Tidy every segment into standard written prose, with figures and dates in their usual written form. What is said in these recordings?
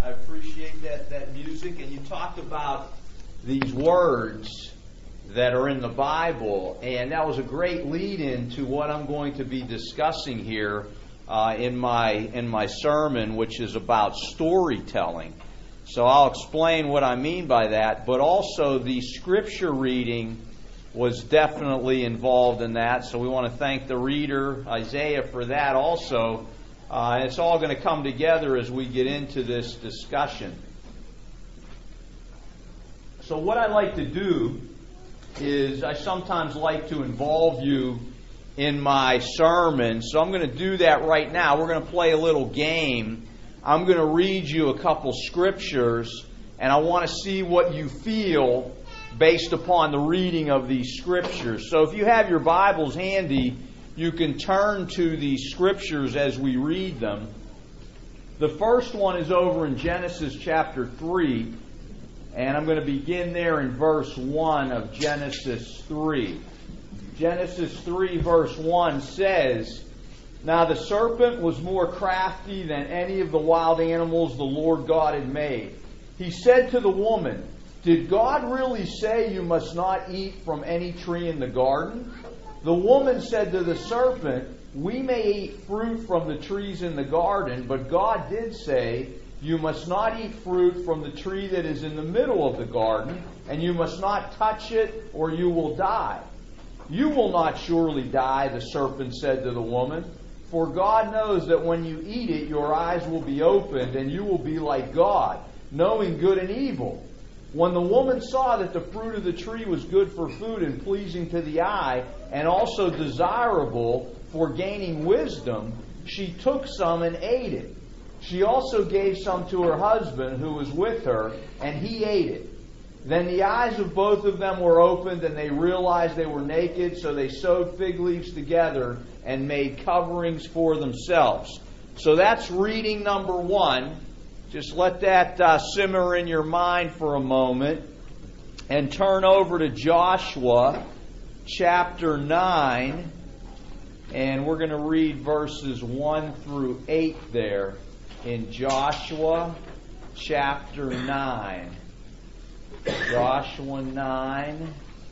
I appreciate that music. And you talked about these words that are in the Bible, and that was a great lead-in to what I'm going to be discussing here in my sermon, which is about storytelling. So I'll explain what I mean by that, but also the scripture reading was definitely involved in that. So we want to thank the reader, Isaiah, for that also. And it's all going to come together as we get into this discussion. So what I like to do is I sometimes like to involve you in my sermon. So I'm going to do that right now. We're going to play a little game. I'm going to read you a couple scriptures, and I want to see what you feel based upon the reading of these scriptures. So if you have your Bibles handy, you can turn to these scriptures as we read them. The first one is over in Genesis chapter 3, and I'm going to begin there in verse 1 of Genesis 3. Genesis 3 verse 1 says, "Now the serpent was more crafty than any of the wild animals the Lord God had made. He said to the woman, 'Did God really say you must not eat from any tree in the garden?' The woman said to the serpent, 'We may eat fruit from the trees in the garden, but God did say, you must not eat fruit from the tree that is in the middle of the garden, and you must not touch it, or you will die.' 'You will not surely die,' the serpent said to the woman, 'for God knows that when you eat it, your eyes will be opened, and you will be like God, knowing good and evil.' When the woman saw that the fruit of the tree was good for food and pleasing to the eye, and also desirable for gaining wisdom, she took some and ate it. She also gave some to her husband who was with her, and he ate it. Then the eyes of both of them were opened, and they realized they were naked, so they sewed fig leaves together and made coverings for themselves." So that's reading number 1. Just let that simmer in your mind for a moment, and turn over to Joshua chapter 9, and we're going to read verses 1 through 8 there in Joshua chapter 9. Joshua 9,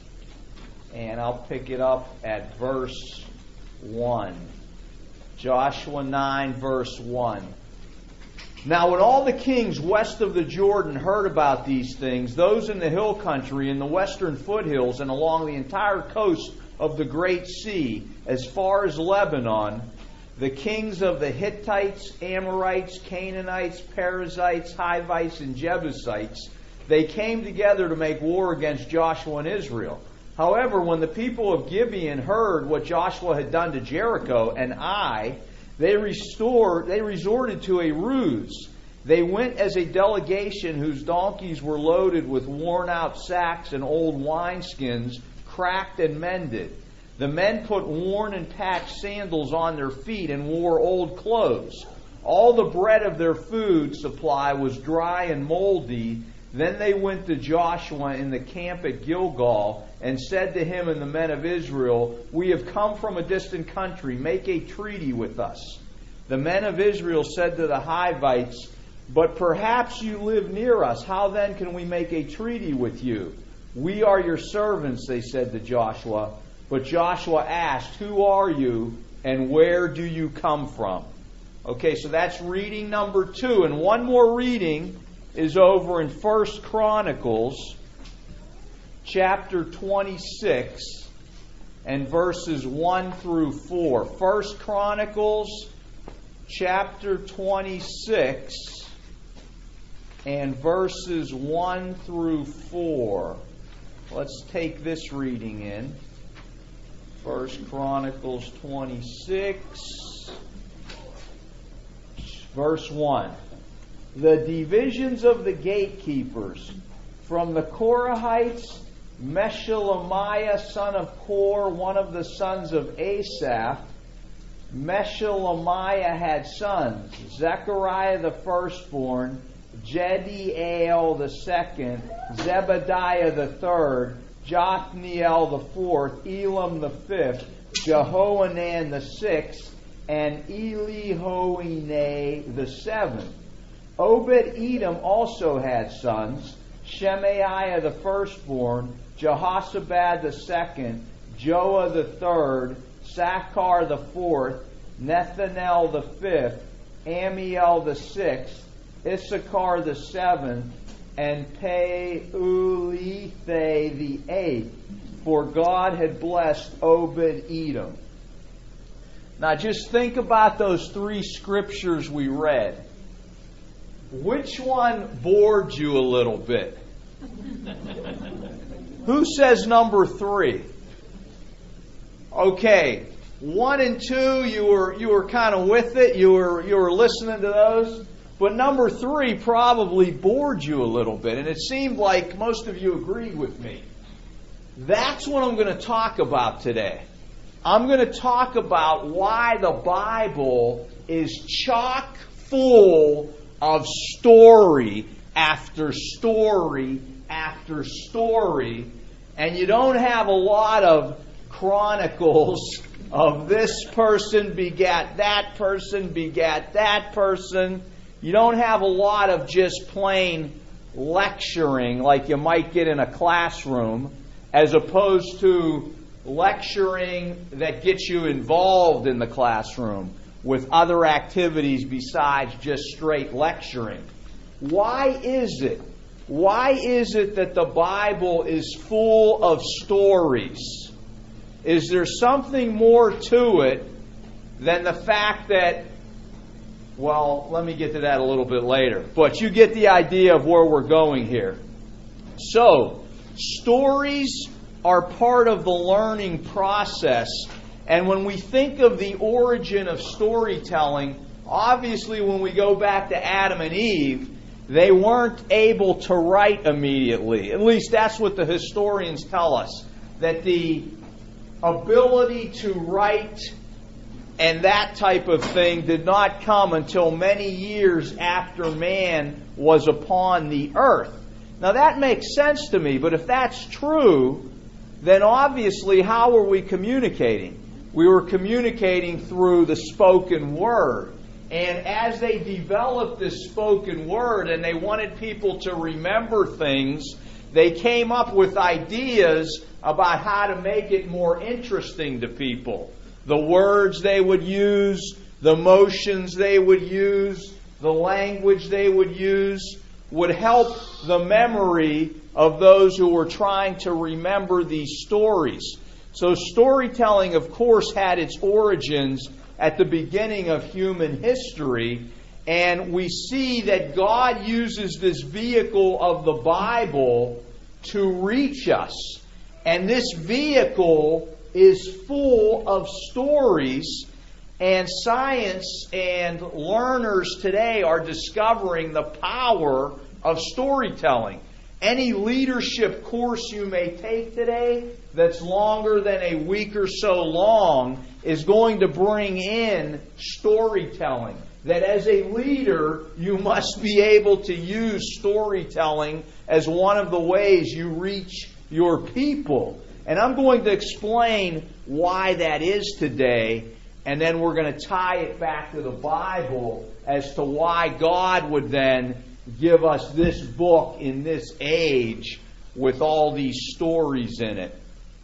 and I'll pick it up at verse 1. Joshua 9, verse 1. "Now when all the kings west of the Jordan heard about these things, those in the hill country, in the western foothills, and along the entire coast of the Great Sea, as far as Lebanon, the kings of the Hittites, Amorites, Canaanites, Perizzites, Hivites, and Jebusites, they came together to make war against Joshua and Israel. However, when the people of Gibeon heard what Joshua had done to Jericho and Ai, they resorted to a ruse. They went as a delegation whose donkeys were loaded with worn-out sacks and old wineskins, cracked and mended. The men put worn and patched sandals on their feet and wore old clothes. All the bread of their food supply was dry and moldy. Then they went to Joshua in the camp at Gilgal and said to him and the men of Israel, 'We have come from a distant country. Make a treaty with us.' The men of Israel said to the Hivites, 'But perhaps you live near us. How then can we make a treaty with you?' 'We are your servants,' they said to Joshua. But Joshua asked, 'Who are you and where do you come from?'" Okay, so that's reading number 2. And one more reading is over in 1 Chronicles chapter 26 and verses 1 through 4. 1 Chronicles chapter 26 and verses 1 through 4. Let's take this reading in. 1 Chronicles 26, verse 1. "The divisions of the gatekeepers, from the Korahites, Meshelemiah son of Kor, one of the sons of Asaph. Meshelemiah had sons, Zechariah the firstborn, Jediael the second, Zebediah the third, Jothniel the fourth, Elam the fifth, Jehohanan the sixth, and Elihoenai the seventh. Obed-Edom also had sons, Shemaiah the firstborn, Jehoshaphat the second, Joah the third, Sakkar the fourth, Nethanel the fifth, Amiel the sixth, Issachar the seventh, and Peulithe the eighth, for God had blessed Obed-Edom. Now just think about those three scriptures we read. Which one bored you a little bit? Who says number 3? Okay, 1 and 2, you were kind of with it. You were listening to those. But number 3 probably bored you a little bit, and it seemed like most of you agreed with me. That's what I'm going to talk about today. I'm going to talk about why the Bible is chock full of story after story after story, and you don't have a lot of chronicles of this person begat that person begat that person. You don't have a lot of just plain lecturing like you might get in a classroom, as opposed to lecturing that gets you involved in the classroom with other activities besides just straight lecturing. Why is it? Why is it that the Bible is full of stories? Is there something more to it than the fact that, well, let me get to that a little bit later. But you get the idea of where we're going here. So, stories are part of the learning process. And when we think of the origin of storytelling, obviously when we go back to Adam and Eve, they weren't able to write immediately. At least that's what the historians tell us. That the ability to write and that type of thing did not come until many years after man was upon the earth. Now that makes sense to me, but if that's true, then obviously how were we communicating? We were communicating through the spoken word. And as they developed this spoken word and they wanted people to remember things, they came up with ideas about how to make it more interesting to people. The words they would use, the motions they would use, the language they would use would help the memory of those who were trying to remember these stories. So storytelling, of course, had its origins at the beginning of human history, and we see that God uses this vehicle of the Bible to reach us. And this vehicle is full of stories, and science and learners today are discovering the power of storytelling. Any leadership course you may take today that's longer than a week or so long is going to bring in storytelling. That as a leader, you must be able to use storytelling as one of the ways you reach your people. And I'm going to explain why that is today, and then we're going to tie it back to the Bible as to why God would then give us this book in this age with all these stories in it.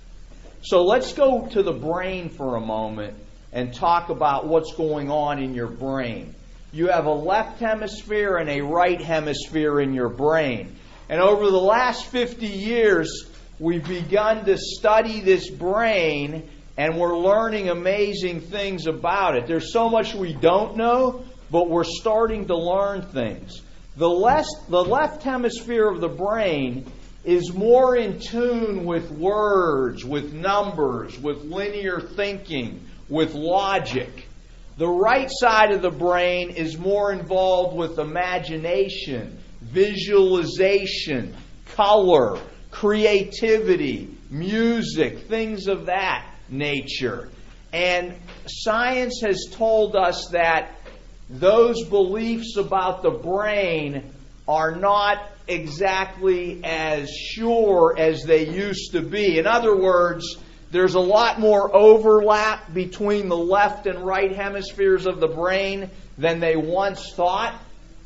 So let's go to the brain for a moment and talk about what's going on in your brain. You have a left hemisphere and a right hemisphere in your brain. And over the last 50 years, we've begun to study this brain, and we're learning amazing things about it. There's so much we don't know, but we're starting to learn things. The left hemisphere of the brain is more in tune with words, with numbers, with linear thinking, with logic. The right side of the brain is more involved with imagination, visualization, color, creativity, music, things of that nature. And science has told us that those beliefs about the brain are not exactly as sure as they used to be. In other words, there's a lot more overlap between the left and right hemispheres of the brain than they once thought.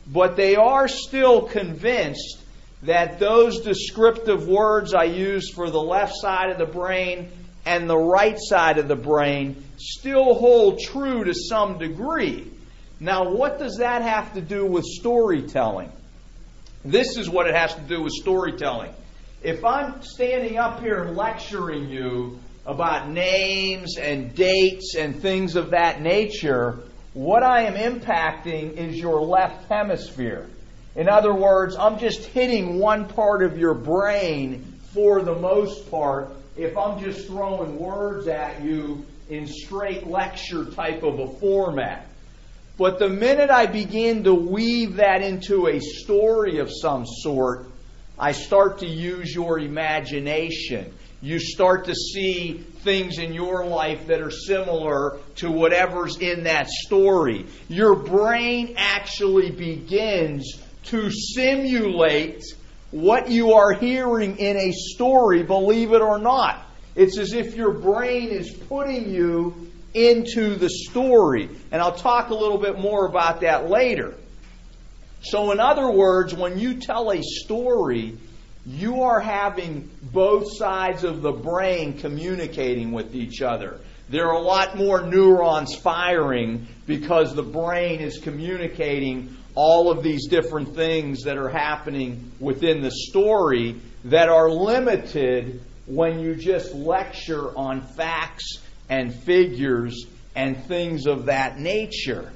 but they are still convinced that those descriptive words I use for the left side of the brain and the right side of the brain still hold true to some degree. Now, what does that have to do with storytelling? This is what it has to do with storytelling. If I'm standing up here and lecturing you about names and dates and things of that nature, what I am impacting is your left hemisphere. In other words, I'm just hitting one part of your brain for the most part if I'm just throwing words at you in straight lecture type of a format. But the minute I begin to weave that into a story of some sort, I start to use your imagination. You start to see things in your life that are similar to whatever's in that story. Your brain actually begins to simulate what you are hearing in a story, believe it or not. It's as if your brain is putting you into the story. And I'll talk a little bit more about that later. So in other words, when you tell a story, you are having both sides of the brain communicating with each other. There are a lot more neurons firing because the brain is communicating all of these different things that are happening within the story that are limited when you just lecture on facts and figures and things of that nature.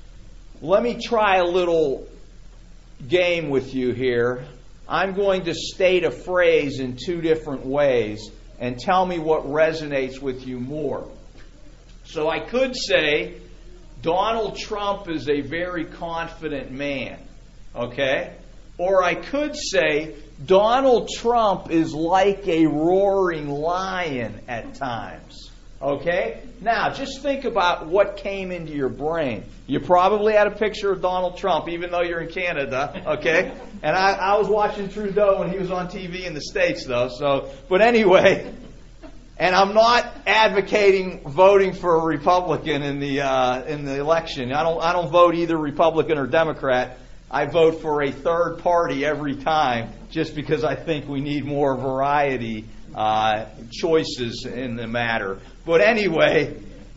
Let me try a little game with you here. I'm going to state a phrase in two different ways and tell me what resonates with you more. So I could say, Donald Trump is a very confident man. Okay? Or I could say, Donald Trump is like a roaring lion at times. Okay? Now, just think about what came into your brain. You probably had a picture of Donald Trump, even though you're in Canada. Okay? And I was watching Trudeau when he was on TV in the States, though. But anyway, and I'm not advocating voting for a Republican in the election. I don't vote either Republican or Democrat. I vote for a third party every time, just because I think we need more variety, choices in the matter. But anyway,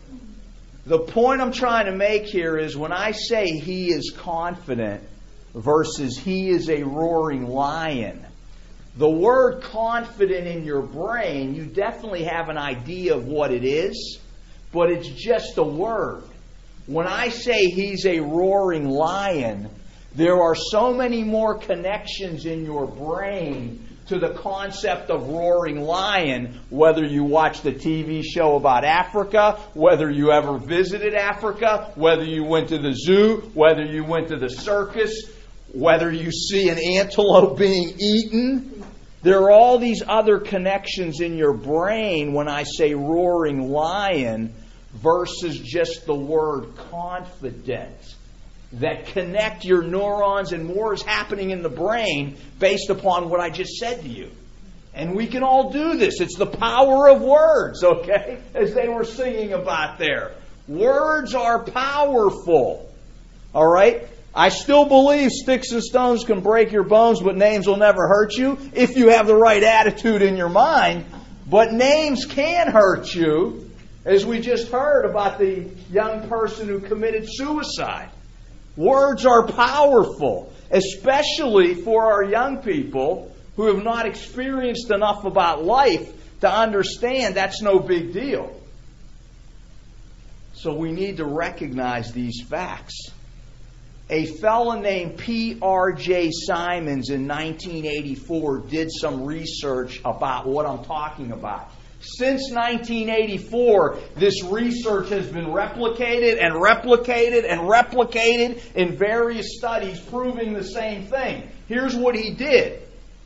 the point I'm trying to make here is when I say he is confident versus he is a roaring lion, the word confident in your brain, you definitely have an idea of what it is, but it's just a word. When I say he's a roaring lion, there are so many more connections in your brain to the concept of roaring lion, whether you watch the TV show about Africa, whether you ever visited Africa, whether you went to the zoo, whether you went to the circus, whether you see an antelope being eaten. There are all these other connections in your brain when I say roaring lion versus just the word confident that connect your neurons, and more is happening in the brain based upon what I just said to you. And we can all do this. It's the power of words, okay? As they were singing about there. Words are powerful. All right? I still believe sticks and stones can break your bones, but names will never hurt you if you have the right attitude in your mind. But names can hurt you, as we just heard about the young person who committed suicide. Words are powerful, especially for our young people who have not experienced enough about life to understand that's no big deal. So we need to recognize these facts. A fellow named P.R.J. Simons in 1984 did some research about what I'm talking about. Since 1984, this research has been replicated and replicated and replicated in various studies proving the same thing. Here's what he did.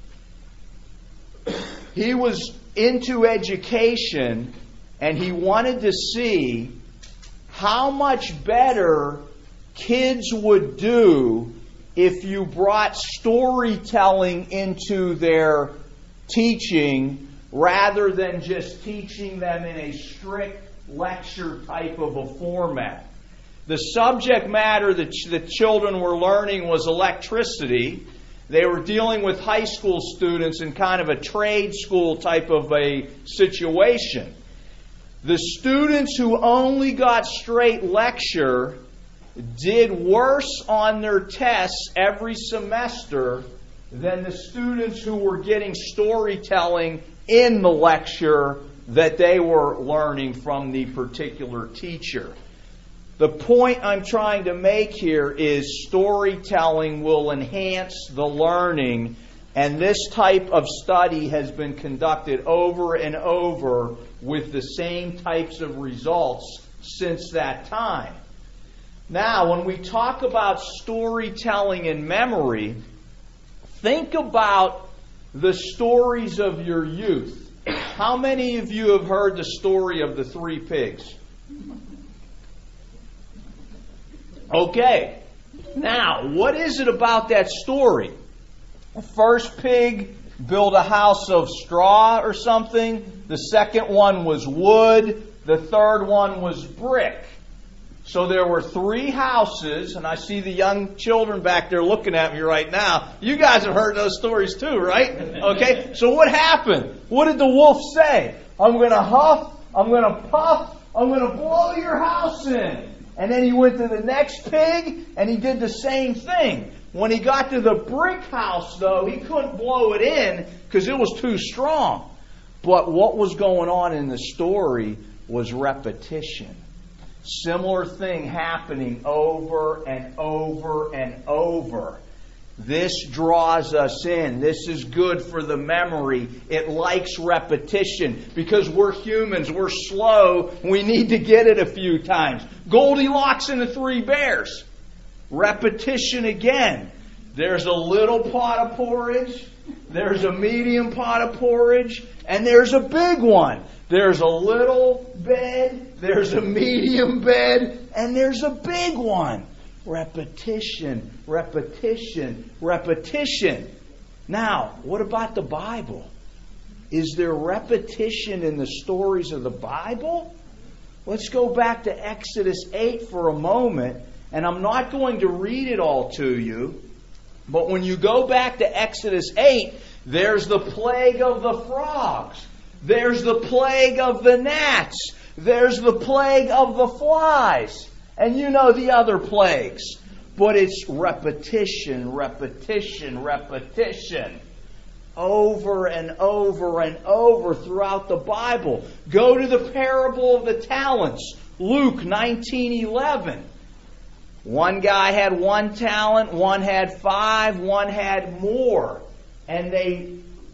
He was into education and he wanted to see how much better kids would do if you brought storytelling into their teaching rather than just teaching them in a strict lecture type of a format. The subject matter that the children were learning was electricity. They were dealing with high school students in kind of a trade school type of a situation. The students who only got straight lecture did worse on their tests every semester than the students who were getting storytelling in the lecture that they were learning from the particular teacher. The point I'm trying to make here is storytelling will enhance the learning, and this type of study has been conducted over and over with the same types of results since that time. Now, when we talk about storytelling and memory, think about the stories of your youth. How many of you have heard the story of the 3 pigs? Okay. Now, what is it about that story? The first pig built a house of straw or something. The second one was wood. The third one was brick. So there were 3 houses, and I see the young children back there looking at me right now. You guys have heard those stories too, right? Okay, so what happened? What did the wolf say? I'm going to huff, I'm going to puff, I'm going to blow your house in. And then he went to the next pig, and he did the same thing. When he got to the brick house, though, he couldn't blow it in because it was too strong. But what was going on in the story was repetition. Similar thing happening over and over and over. This draws us in. This is good for the memory. It likes repetition because we're humans. We're slow. We need to get it a few times. Goldilocks and the 3 bears. Repetition again. There's a little pot of porridge. There's a medium pot of porridge. And there's a big one. There's a little bed, there's a medium bed, and there's a big one. Repetition, repetition, repetition. Now, what about the Bible? Is there repetition in the stories of the Bible? Let's go back to Exodus 8 for a moment, and I'm not going to read it all to you, but when you go back to Exodus 8, there's the plague of the frogs. There's the plague of the gnats. There's the plague of the flies. And you know the other plagues. But it's repetition, repetition, repetition. Over and over and over throughout the Bible. Go to the parable of the talents. Luke 19:11. One guy had 1 talent, one had 5, one had more. And they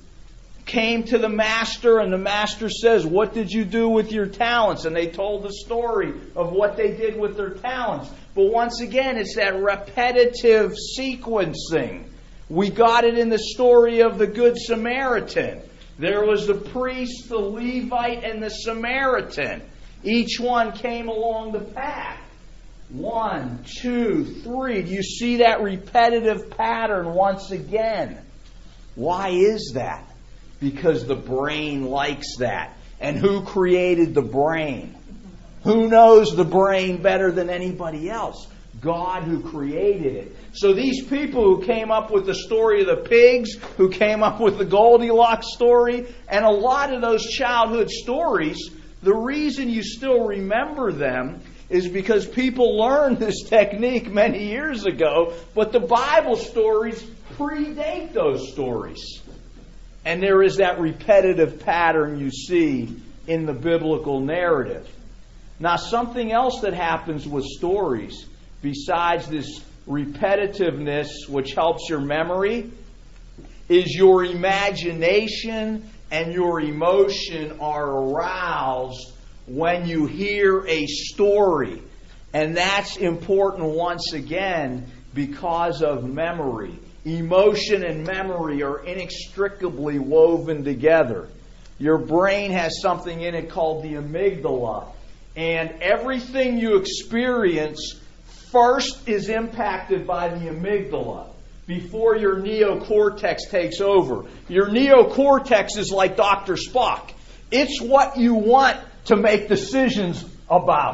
came to the master, and the master says, "What did you do with your talents?" And they told the story of what they did with their talents. But once again, it's that repetitive sequencing. We got it in the story of the Good Samaritan. There was the priest, the Levite, and the Samaritan. Each one came along the path. 1, 2, 3. Do you see that repetitive pattern once again? Why is that? Because the brain likes that. And who created the brain? Who knows the brain better than anybody else? God, who created it. So these people who came up with the story of the pigs, who came up with the Goldilocks story, and a lot of those childhood stories, the reason you still remember them is because people learned this technique many years ago, but the Bible stories predate those stories. And there is that repetitive pattern you see in the biblical narrative. Now, something else that happens with stories, besides this repetitiveness, which helps your memory, is your imagination and your emotion are aroused when you hear a story. And that's important once again because of memory. Emotion and memory are inextricably woven together. Your brain has something in it called the amygdala. And everything you experience first is impacted by the amygdala before your neocortex takes over. Your neocortex is like Dr. Spock. It's what you want to make decisions about.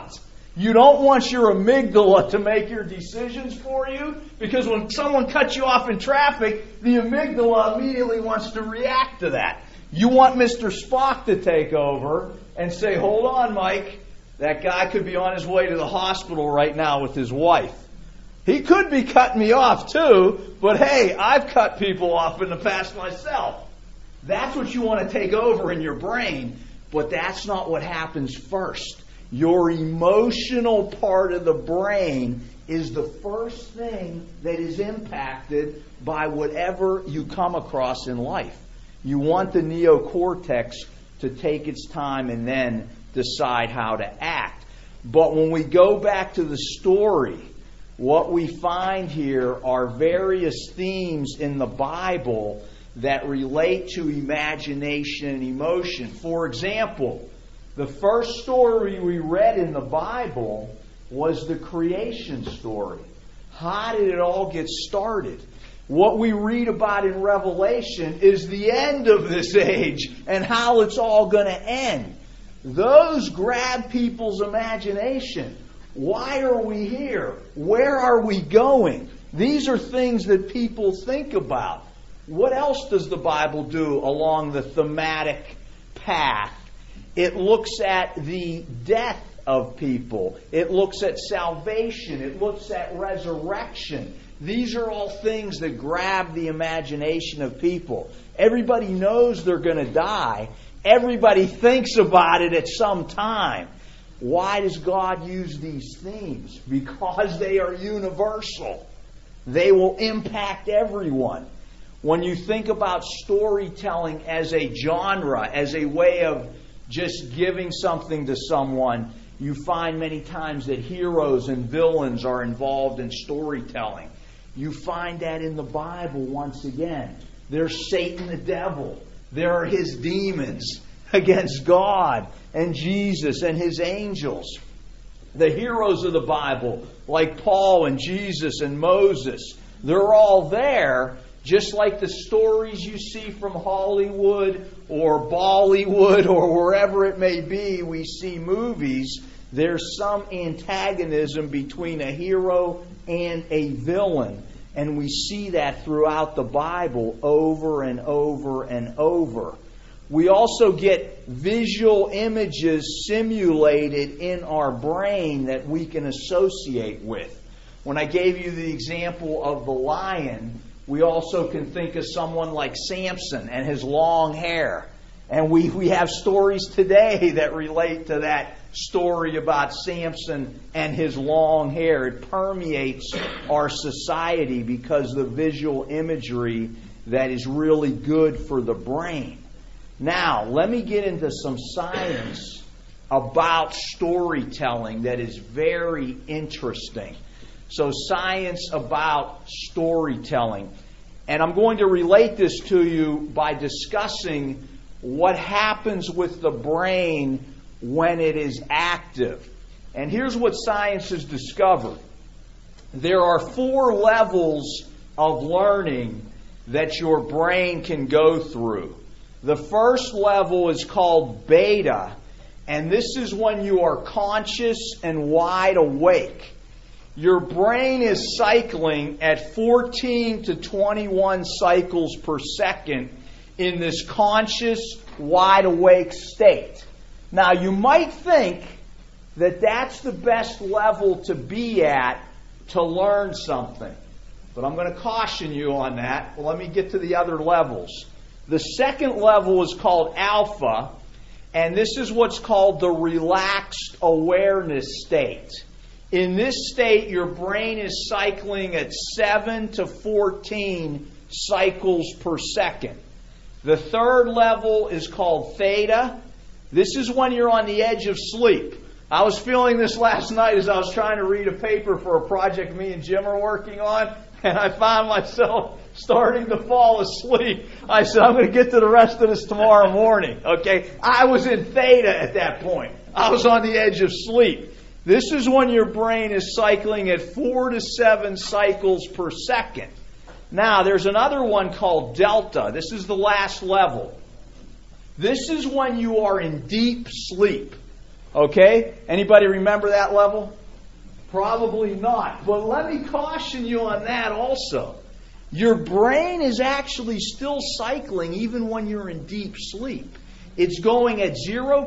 You don't want your amygdala to make your decisions for you, because when someone cuts you off in traffic, the amygdala immediately wants to react to that. You want Mr. Spock to take over and say, hold on, Mike, that guy could be on his way to the hospital right now with his wife. He could be cutting me off too, but hey, I've cut people off in the past myself. That's what you want to take over in your brain, but that's not what happens first. Your emotional part of the brain is the first thing that is impacted by whatever you come across in life. You want the neocortex to take its time and then decide how to act. But when we go back to the story, what we find here are various themes in the Bible that relate to imagination and emotion. For example, the first story we read in the Bible was the creation story. How did it all get started? What we read about in Revelation is the end of this age and how it's all going to end. Those grab people's imagination. Why are we here? Where are we going? These are things that people think about. What else does the Bible do along the thematic path? It looks at the death of people. It looks at salvation. It looks at resurrection. These are all things that grab the imagination of people. Everybody knows they're going to die. Everybody thinks about it at some time. Why does God use these themes? Because they are universal. They will impact everyone. When you think about storytelling as a genre, as a way of just giving something to someone, you find many times that heroes and villains are involved in storytelling. You find that in the Bible once again. There's Satan the devil. There are his demons against God and Jesus and his angels. The heroes of the Bible, like Paul and Jesus and Moses, they're all there, just like the stories you see from Hollywood or Bollywood or wherever it may be. We see movies. There's some antagonism between a hero and a villain. And we see that throughout the Bible over and over and over. We also get visual images simulated in our brain that we can associate with. When I gave you the example of the lion, we also can think of someone like Samson and his long hair. And we have stories today that relate to that story about Samson and his long hair. It permeates our society because of the visual imagery that is really good for the brain. Now, let me get into some science about storytelling that is very interesting. So, science about storytelling. And I'm going to relate this to you by discussing what happens with the brain when it is active. And here's what science has discovered. There are 4 levels of learning that your brain can go through. The first level is called beta, and this is when you are conscious and wide awake. Your brain is cycling at 14 to 21 cycles per second in this conscious, wide awake state. Now, you might think that that's the best level to be at to learn something. But I'm going to caution you on that. Well, let me get to the other levels. The second level is called alpha, and this is what's called the relaxed awareness state. In this state, your brain is cycling at 7 to 14 cycles per second. The third level is called theta. This is when you're on the edge of sleep. I was feeling this last night as I was trying to read a paper for a project me and Jim are working on, and I found myself starting to fall asleep. I said, I'm going to get to the rest of this tomorrow morning. Okay? I was in theta at that point. I was on the edge of sleep. This is when your brain is cycling at 4 to 7 cycles per second. Now, there's another one called delta. This is the last level. This is when you are in deep sleep. Okay? Anybody remember that level? Probably not. But let me caution you on that also. Your brain is actually still cycling even when you're in deep sleep. It's going at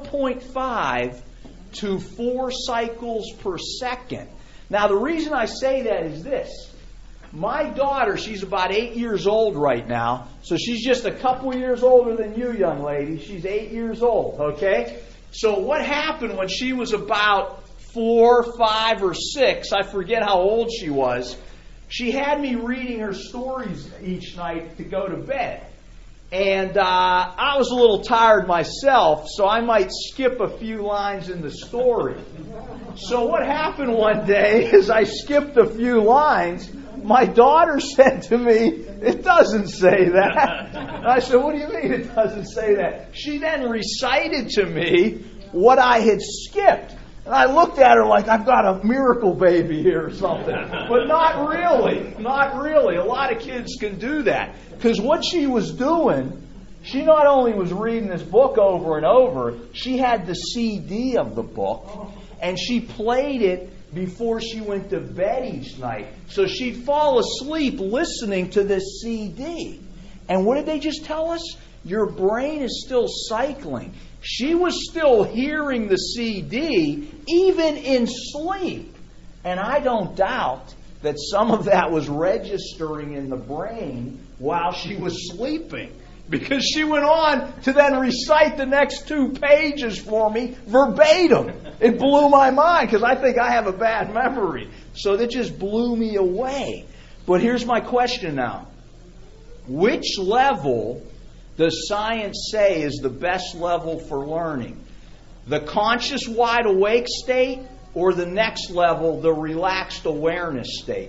0.5 to 4 cycles per second. Now, the reason I say that is this. My daughter, she's about 8 years old right now, so she's just a couple years older than you, young lady. She's 8 years old, okay? So what happened when she was about 4, 5, or 6, I forget how old she was, she had me reading her stories each night to go to bed. And I was a little tired myself, so I might skip a few lines in the story. So what happened one day is I skipped a few lines. My daughter said to me, "It doesn't say that." And I said, "What do you mean it doesn't say that?" She then recited to me what I had skipped. And I looked at her like I've got a miracle baby here or something. But not really. Not really. A lot of kids can do that. Because what she was doing, she not only was reading this book over and over, she had the CD of the book, and she played it before she went to bed each night. So she'd fall asleep listening to this CD. And what did they just tell us? Your brain is still cycling. She was still hearing the CD even in sleep. And I don't doubt that some of that was registering in the brain while she was sleeping. Because she went on to then recite the next 2 pages for me verbatim. It blew my mind because I think I have a bad memory. So that just blew me away. But here's my question now. Which level does science say is the best level for learning? The conscious wide awake state or the next level, the relaxed awareness state?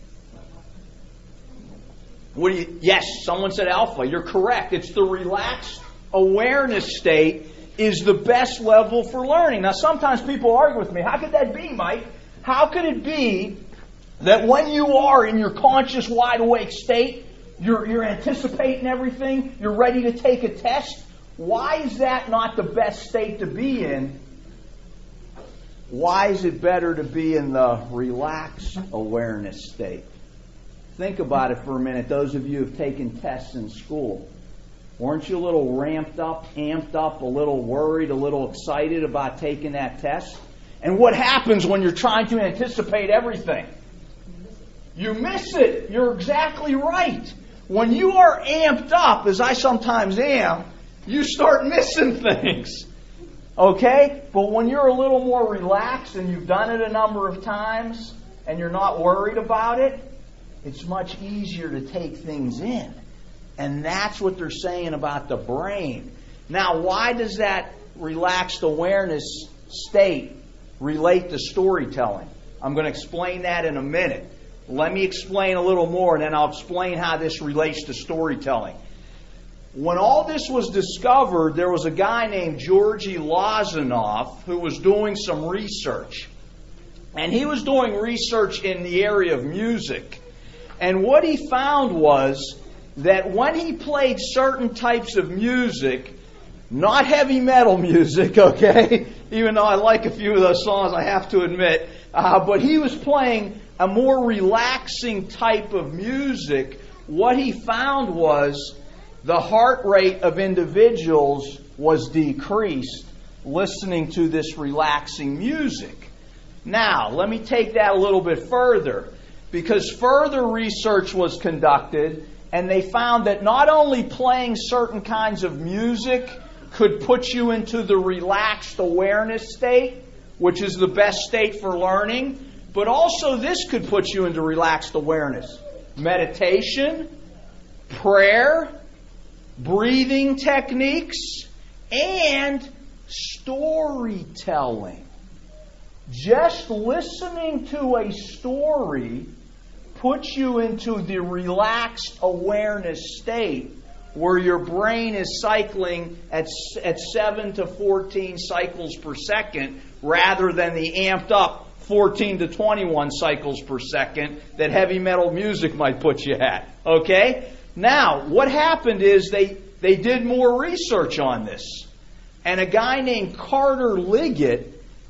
Yes, someone said alpha. You're correct. It's the relaxed awareness state is the best level for learning. Now, sometimes people argue with me. How could that be, Mike? How could it be that when you are in your conscious wide awake state, you're anticipating everything, you're ready to take a test? Why is that not the best state to be in? Why is it better to be in the relaxed awareness state? Think about it for a minute. Those of you who have taken tests in school, weren't you a little ramped up, amped up, a little worried, a little excited about taking that test? And what happens when you're trying to anticipate everything? You miss it. You're exactly right. When you are amped up, as I sometimes am, you start missing things. Okay? But when you're a little more relaxed and you've done it a number of times and you're not worried about it, it's much easier to take things in. And that's what they're saying about the brain. Now, why does that relaxed awareness state relate to storytelling? I'm going to explain that in a minute. Let me explain a little more, and then I'll explain how this relates to storytelling. When all this was discovered, there was a guy named Georgy Lozanov who was doing some research. And he was doing research in the area of music. And what he found was that when he played certain types of music, not heavy metal music, okay, even though I like a few of those songs, I have to admit, but he was playing a more relaxing type of music, what he found was the heart rate of individuals was decreased listening to this relaxing music. Now, let me take that a little bit further, because further research was conducted, and they found that not only playing certain kinds of music could put you into the relaxed awareness state, which is the best state for learning, but also this could put you into relaxed awareness. Meditation, prayer, breathing techniques, and storytelling. Just listening to a story puts you into the relaxed awareness state where your brain is cycling at 7 to 14 cycles per second rather than the amped up 14 to 21 cycles per second that heavy metal music might put you at. Okay? Now, what happened is they did more research on this. And a guy named Carter Liggett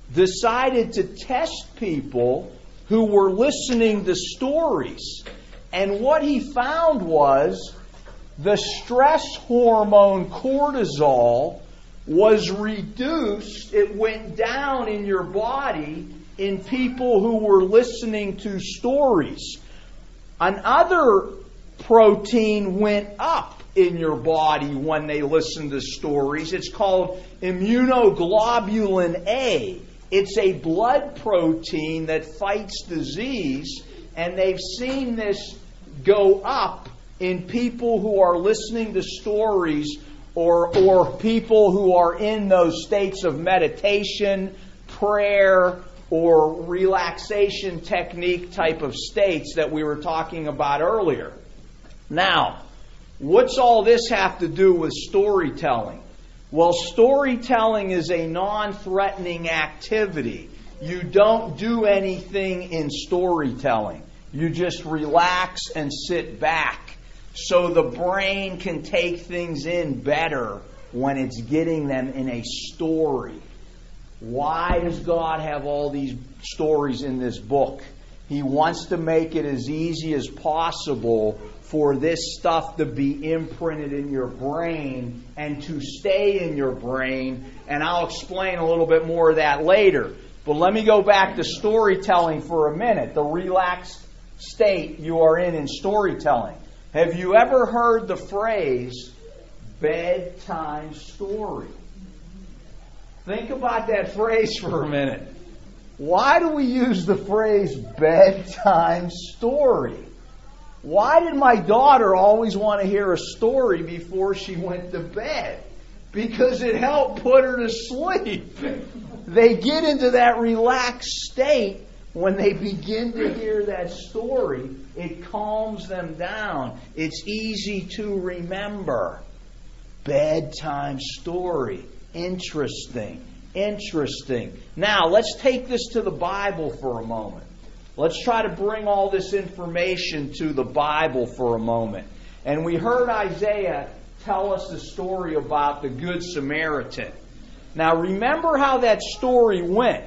decided to test people who were listening to stories. And what he found was the stress hormone cortisol was reduced. It went down in your body in people who were listening to stories. Another protein went up in your body when they listened to stories. It's called immunoglobulin A. It's a blood protein that fights disease, and they've seen this go up in people who are listening to stories or people who are in those states of meditation, prayer, or relaxation technique type of states that we were talking about earlier. Now, what's all this have to do with storytelling? Well, storytelling is a non-threatening activity. You don't do anything in storytelling. You just relax and sit back so the brain can take things in better when it's getting them in a story. Why does God have all these stories in this book? He wants to make it as easy as possible for this stuff to be imprinted in your brain and to stay in your brain. And I'll explain a little bit more of that later. But let me go back to storytelling for a minute. The relaxed state you are in storytelling. Have you ever heard the phrase bedtime story? Think about that phrase for a minute. Why do we use the phrase bedtime story? Why did my daughter always want to hear a story before she went to bed? Because it helped put her to sleep. They get into that relaxed state when they begin to hear that story. It calms them down. It's easy to remember. Bedtime story. Interesting. Now, let's take this to the Bible for a moment. Let's try to bring all this information to the Bible for a moment. And we heard Isaiah tell us the story about the Good Samaritan. Now, remember how that story went.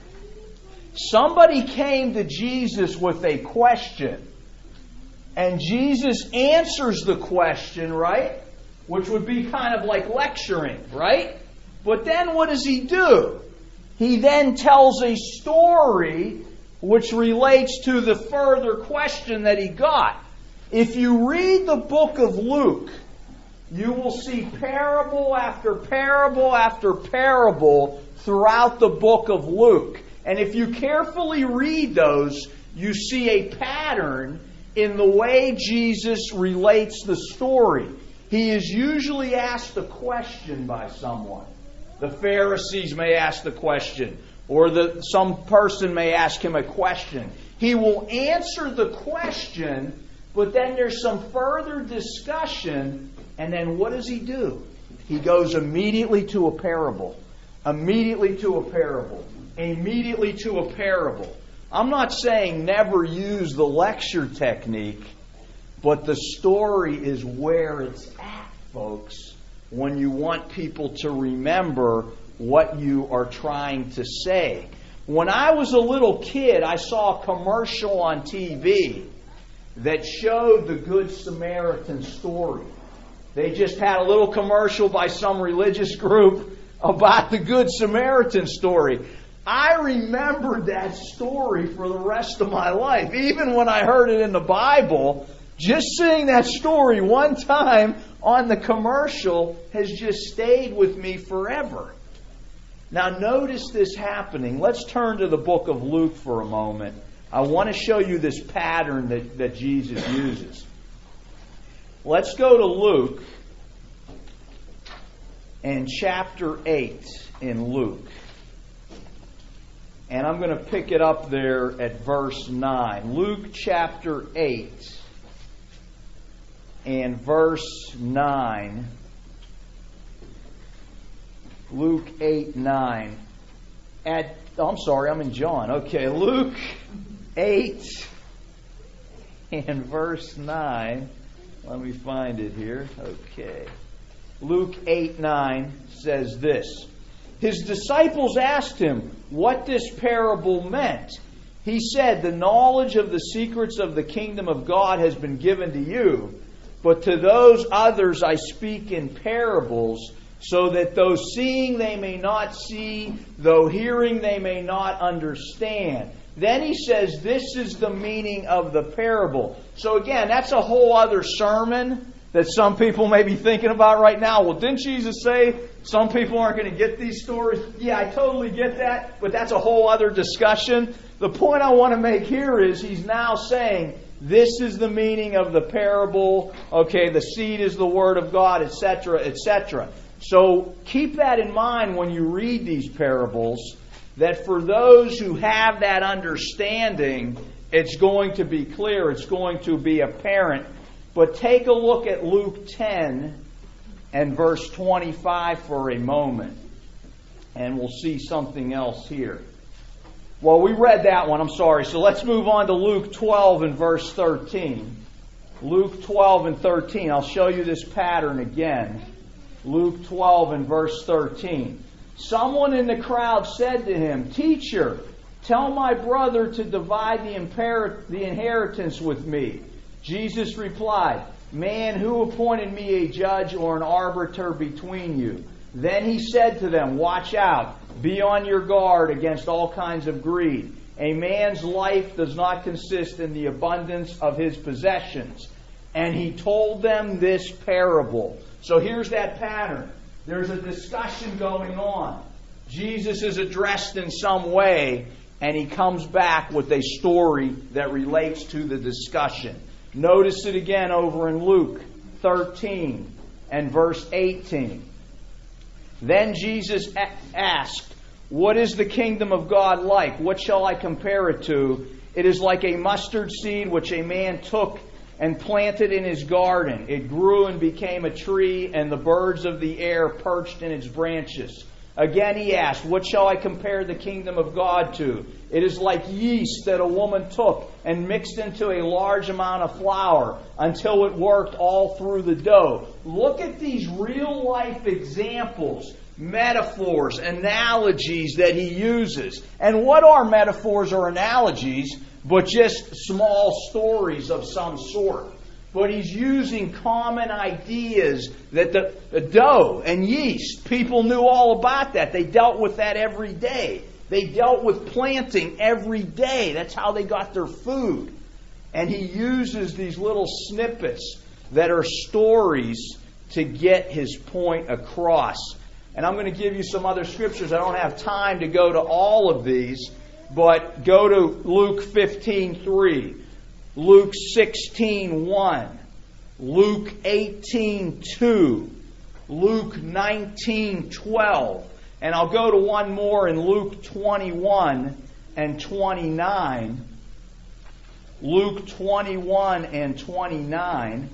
Somebody came to Jesus with a question. And Jesus answers the question, right? Which would be kind of like lecturing, right? But then what does he do? He then tells a story which relates to the further question that he got. If you read the book of Luke, you will see parable after parable after parable throughout the book of Luke. And if you carefully read those, you see a pattern in the way Jesus relates the story. He is usually asked a question by someone. The Pharisees may ask the question, or some person may ask him a question. He will answer the question, but then there's some further discussion, and then what does he do? He goes immediately to a parable. Immediately to a parable. Immediately to a parable. I'm not saying never use the lecture technique, but the story is where it's at, folks, when you want people to remember what you are trying to say. When I was a little kid, I saw a commercial on TV that showed the Good Samaritan story. They just had a little commercial by some religious group about the Good Samaritan story. I remembered that story for the rest of my life. Even when I heard it in the Bible, just seeing that story one time on the commercial has just stayed with me forever. Now notice this happening. Let's turn to the book of Luke for a moment. I want to show you this pattern that Jesus uses. Let's go to Luke and chapter 8 in Luke. And I'm going to pick it up there at verse 9. Luke chapter 8 and verse 9. Luke 8, 9. I'm sorry, I'm in John. Okay, Luke 8 and verse 9. Let me find it here. Okay. Luke 8, 9 says this. His disciples asked him what this parable meant. He said, "The knowledge of the secrets of the kingdom of God has been given to you, but to those others I speak in parables, so that though seeing they may not see, though hearing they may not understand." Then he says, this is the meaning of the parable. So again, that's a whole other sermon that some people may be thinking about right now. Well, didn't Jesus say some people aren't going to get these stories? Yeah, I totally get that, but that's a whole other discussion. The point I want to make here is he's now saying, this is the meaning of the parable. Okay, the seed is the word of God, etc., etc. So keep that in mind when you read these parables, that for those who have that understanding, it's going to be clear, it's going to be apparent. But take a look at Luke 10 and verse 25 for a moment, and we'll see something else here. Well, we read that one, I'm sorry. So let's move on to Luke 12 and verse 13. Luke 12 and 13. I'll show you this pattern again. Luke 12 and verse 13. Someone in the crowd said to him, "Teacher, tell my brother to divide the inheritance with me." Jesus replied, "Man, who appointed me a judge or an arbiter between you?" Then he said to them, "Watch out, be on your guard against all kinds of greed. A man's life does not consist in the abundance of his possessions." And he told them this parable. So here's that pattern. There's a discussion going on. Jesus is addressed in some way, and he comes back with a story that relates to the discussion. Notice it again over in Luke 13 and verse 18. Then Jesus asked, "What is the kingdom of God like? What shall I compare it to? It is like a mustard seed which a man took and planted in his garden. It grew and became a tree, and the birds of the air perched in its branches." Again he asked, "What shall I compare the kingdom of God to? It is like yeast that a woman took and mixed into a large amount of flour until it worked all through the dough." Look at these real life examples, metaphors, analogies that he uses. And what are metaphors or analogies but just small stories of some sort? But he's using common ideas that the dough and yeast, people knew all about that. They dealt with that every day. They dealt with planting every day. That's how they got their food. And he uses these little snippets that are stories to get his point across. And I'm going to give you some other scriptures. I don't have time to go to all of these, but go to Luke 15:3. Luke 16:1, Luke 18:2, Luke 19:12, and I'll go to one more in Luke 21 and 29. Luke 21 and 29,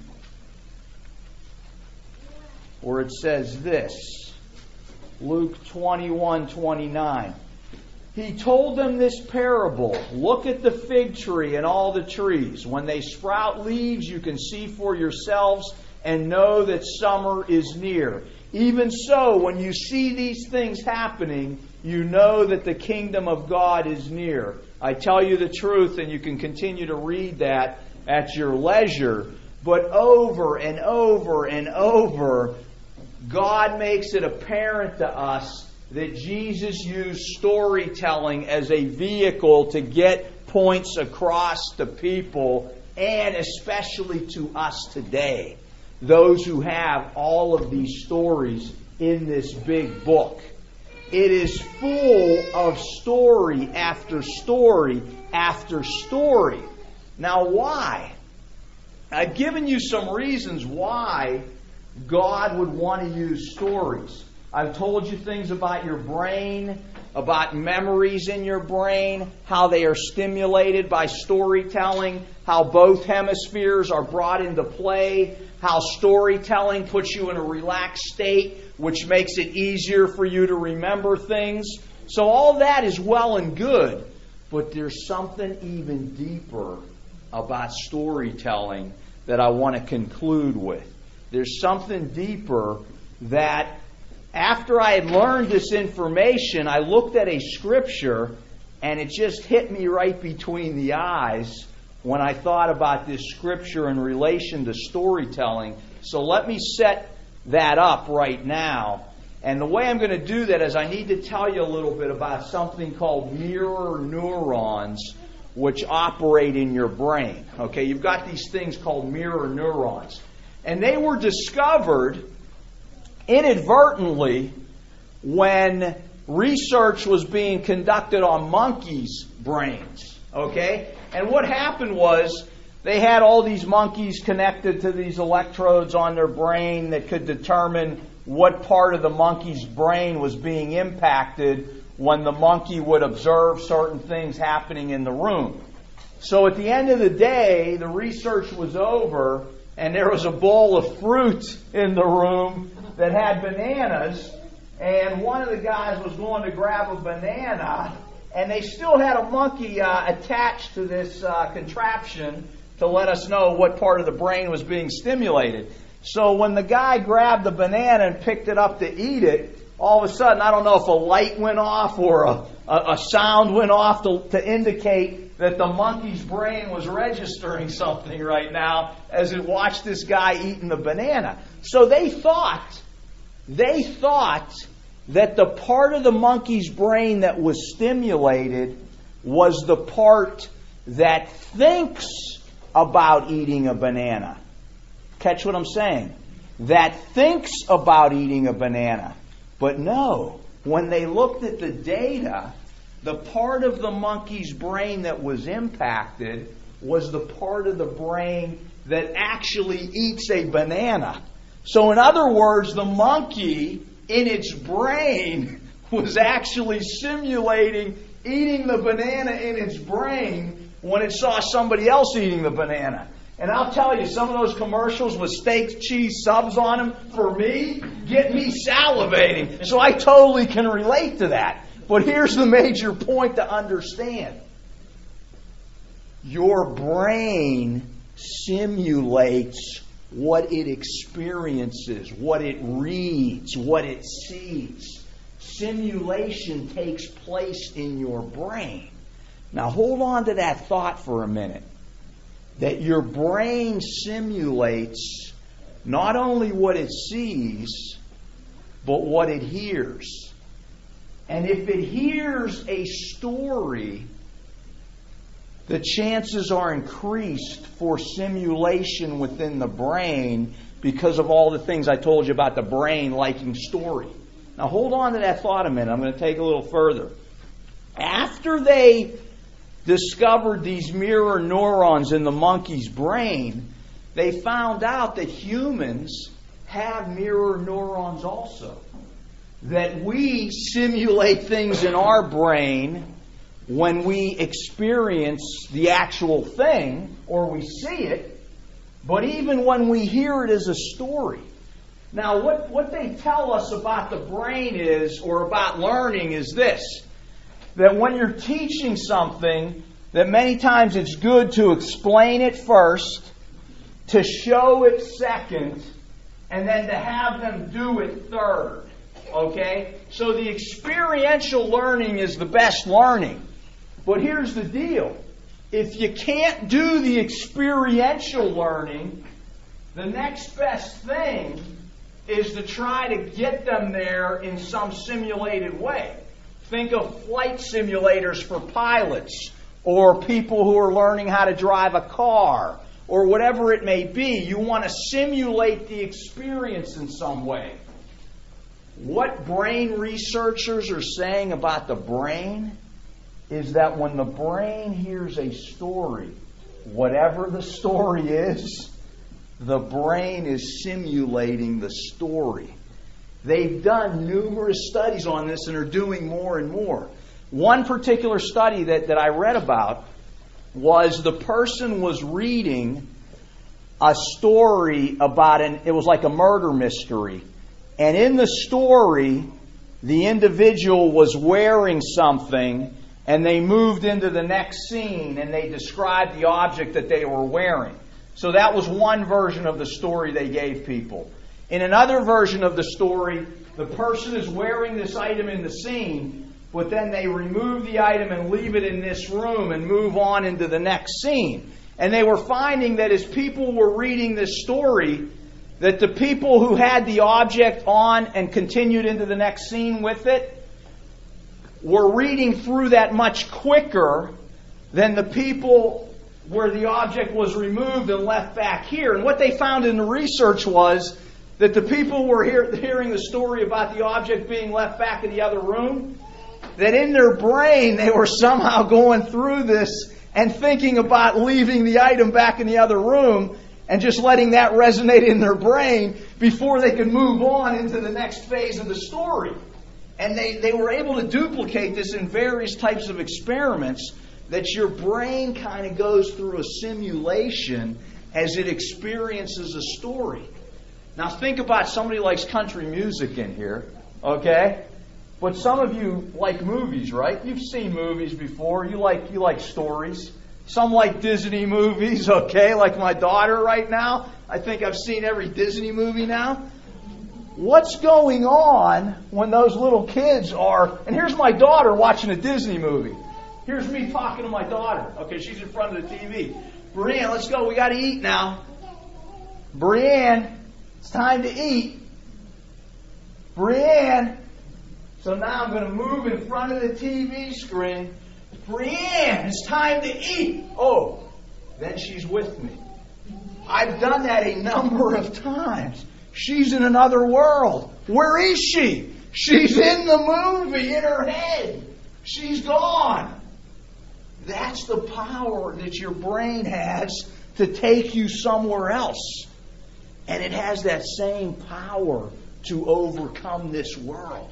where it says this. Luke 21:29. He told them this parable. "Look at the fig tree and all the trees. When they sprout leaves, you can see for yourselves and know that summer is near. Even so, when you see these things happening, you know that the kingdom of God is near." I tell you the truth, and you can continue to read that at your leisure, but over and over and over, God makes it apparent to us that Jesus used storytelling as a vehicle to get points across to people, and especially to us today, those who have all of these stories in this big book. It is full of story after story after story. Now why? I've given you some reasons why God would want to use stories. I've told you things about your brain, about memories in your brain, how they are stimulated by storytelling, how both hemispheres are brought into play, how storytelling puts you in a relaxed state, which makes it easier for you to remember things. So all that is well and good, but there's something even deeper about storytelling that I want to conclude with. There's something deeper that after I had learned this information, I looked at a scripture, and it just hit me right between the eyes when I thought about this scripture in relation to storytelling. So let me set that up right now. And the way I'm going to do that is I need to tell you a little bit about something called mirror neurons, which operate in your brain. Okay, you've got these things called mirror neurons. And they were discovered inadvertently when research was being conducted on monkeys' brains. Okay? And what happened was they had all these monkeys connected to these electrodes on their brain that could determine what part of the monkey's brain was being impacted when the monkey would observe certain things happening in the room. So at the end of the day, the research was over, and there was a bowl of fruit in the room that had bananas, and one of the guys was going to grab a banana, and they still had a monkey attached to this contraption to let us know what part of the brain was being stimulated. So when the guy grabbed the banana and picked it up to eat it, all of a sudden, I don't know if a light went off or a sound went off to indicate that the monkey's brain was registering something right now as it watched this guy eating the banana. So they thought that the part of the monkey's brain that was stimulated was the part that thinks about eating a banana. Catch what I'm saying? That thinks about eating a banana. But no, when they looked at the data, the part of the monkey's brain that was impacted was the part of the brain that actually eats a banana. So in other words, the monkey in its brain was actually simulating eating the banana in its brain when it saw somebody else eating the banana. And I'll tell you, some of those commercials with steak, cheese, subs on them, for me, get me salivating. So I totally can relate to that. But here's the major point to understand. Your brain simulates what it experiences, what it reads, what it sees. Simulation takes place in your brain. Now hold on to that thought for a minute. That your brain simulates not only what it sees, but what it hears. And if it hears a story, the chances are increased for simulation within the brain because of all the things I told you about the brain liking story. Now hold on to that thought a minute. I'm going to take it a little further. After they discovered these mirror neurons in the monkey's brain, they found out that humans have mirror neurons also. That we simulate things in our brain when we experience the actual thing or we see it, but even when we hear it as a story. Now, what they tell us about the brain is, or about learning, is this. That when you're teaching something, that many times it's good to explain it first, to show it second, and then to have them do it third. Okay? So the experiential learning is the best learning. But here's the deal. If you can't do the experiential learning, the next best thing is to try to get them there in some simulated way. Think of flight simulators for pilots, or people who are learning how to drive a car, or whatever it may be. You want to simulate the experience in some way. What brain researchers are saying about the brain is that when the brain hears a story, whatever the story is, the brain is simulating the story. They've done numerous studies on this and are doing more and more. One particular study that I read about was the person was reading a story about it was like a murder mystery. And in the story, the individual was wearing something, and they moved into the next scene and they described the object that they were wearing. So that was one version of the story they gave people. In another version of the story, the person is wearing this item in the scene, but then they remove the item and leave it in this room and move on into the next scene. And they were finding that as people were reading this story, that the people who had the object on and continued into the next scene with it were reading through that much quicker than the people where the object was removed and left back here. And what they found in the research was that the people were hearing the story about the object being left back in the other room, that in their brain they were somehow going through this and thinking about leaving the item back in the other room and just letting that resonate in their brain before they could move on into the next phase of the story. And they were able to duplicate this in various types of experiments, that your brain kind of goes through a simulation as it experiences a story. Now think about somebody likes country music in here, okay? But some of you like movies, right? You've seen movies before. You like stories. Some like Disney movies, okay? Like my daughter right now. I think I've seen every Disney movie now. What's going on when those little kids are... And here's my daughter watching a Disney movie. Here's me talking to my daughter. Okay, she's in front of the TV. Brianne, let's go. We got to eat now. Brianne, it's time to eat. Brianne. So now I'm going to move in front of the TV screen. Brianne, it's time to eat. Oh, then she's with me. I've done that a number of times. She's in another world. Where is she? She's in the movie in her head. She's gone. That's the power that your brain has to take you somewhere else. And it has that same power to overcome this world.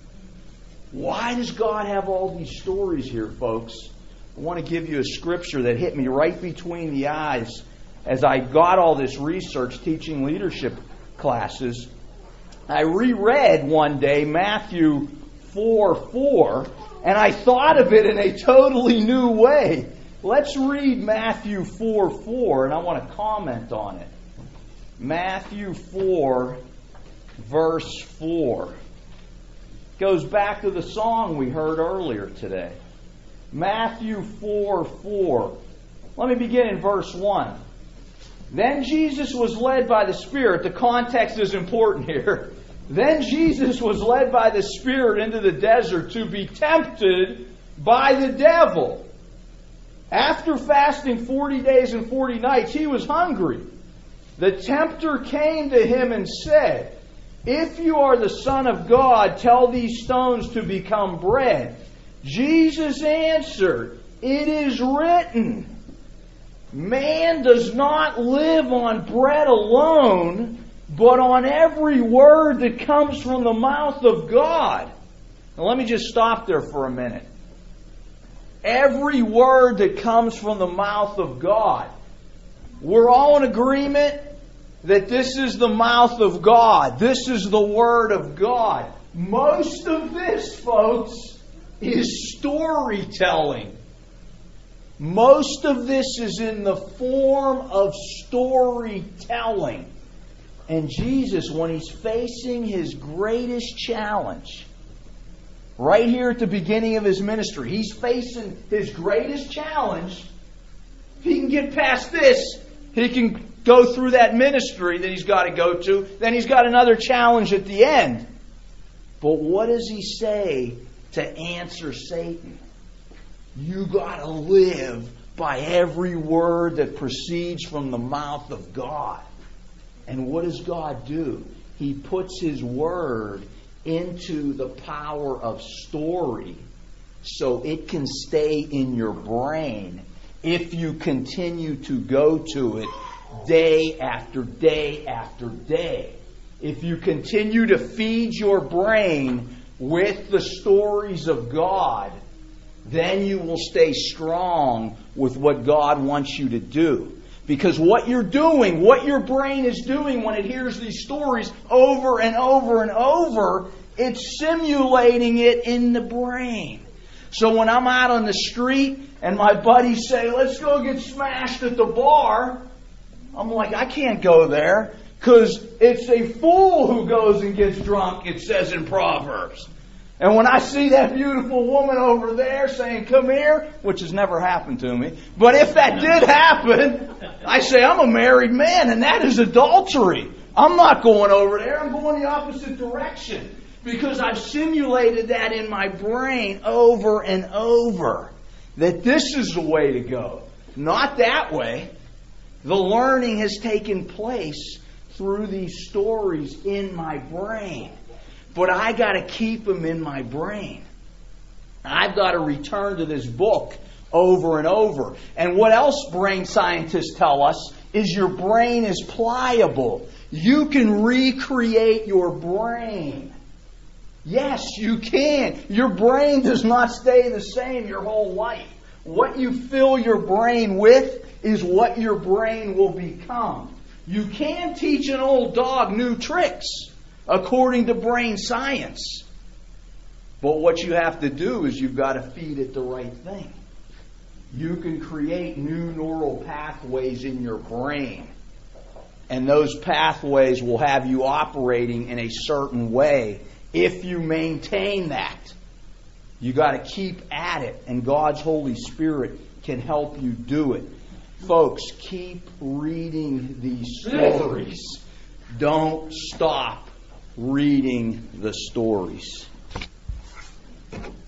Why does God have all these stories here, folks? I want to give you a scripture that hit me right between the eyes as I got all this research teaching leadership classes. I reread one day Matthew 4:4, and I thought of it in a totally new way. Let's read Matthew 4:4, and I want to comment on it. Matthew 4, verse 4. Goes back to the song we heard earlier today. Matthew 4:4. Let me begin in verse 1. Then Jesus was led by the Spirit. The context is important here. Then Jesus was led by the Spirit into the desert to be tempted by the devil. After fasting 40 days and 40 nights, he was hungry. The tempter came to him and said, "If you are the Son of God, tell these stones to become bread." Jesus answered, "It is written, man does not live on bread alone, but on every word that comes from the mouth of God." Now let me just stop there for a minute. Every word that comes from the mouth of God. We're all in agreement that this is the mouth of God. This is the Word of God. Most of this, folks, is storytelling. Most of this is in the form of storytelling. And Jesus, when He's facing His greatest challenge, right here at the beginning of His ministry, He's facing His greatest challenge. If He can get past this, He can go through that ministry that He's got to go to. Then He's got another challenge at the end. But what does He say to answer Satan? You got to live by every word that proceeds from the mouth of God. And what does God do? He puts His Word into the power of story so it can stay in your brain if you continue to go to it day after day after day. If you continue to feed your brain with the stories of God, then you will stay strong with what God wants you to do. Because what you're doing, what your brain is doing when it hears these stories over and over and over, it's simulating it in the brain. So when I'm out on the street and my buddies say, "Let's go get smashed at the bar," I'm like, I can't go there Because it's a fool who goes and gets drunk, it says in Proverbs. And when I see that beautiful woman over there saying, come here, which has never happened to me, but if that did happen, I say, I'm a married man, and that is adultery. I'm not going over there. I'm going the opposite direction. Because I've simulated that in my brain over and over. That this is the way to go. Not that way. The learning has taken place through these stories in my brain. But I got to keep them in my brain. I've got to return to this book over and over. And what else brain scientists tell us is your brain is pliable. You can recreate your brain. Yes, you can. Your brain does not stay the same your whole life. What you fill your brain with is what your brain will become. You can teach an old dog new tricks according to brain science. But what you have to do is you've got to feed it the right thing. You can create new neural pathways in your brain. And those pathways will have you operating in a certain way if you maintain that. You got to keep at it, and God's Holy Spirit can help you do it. Folks, keep reading these stories. Don't stop reading the stories.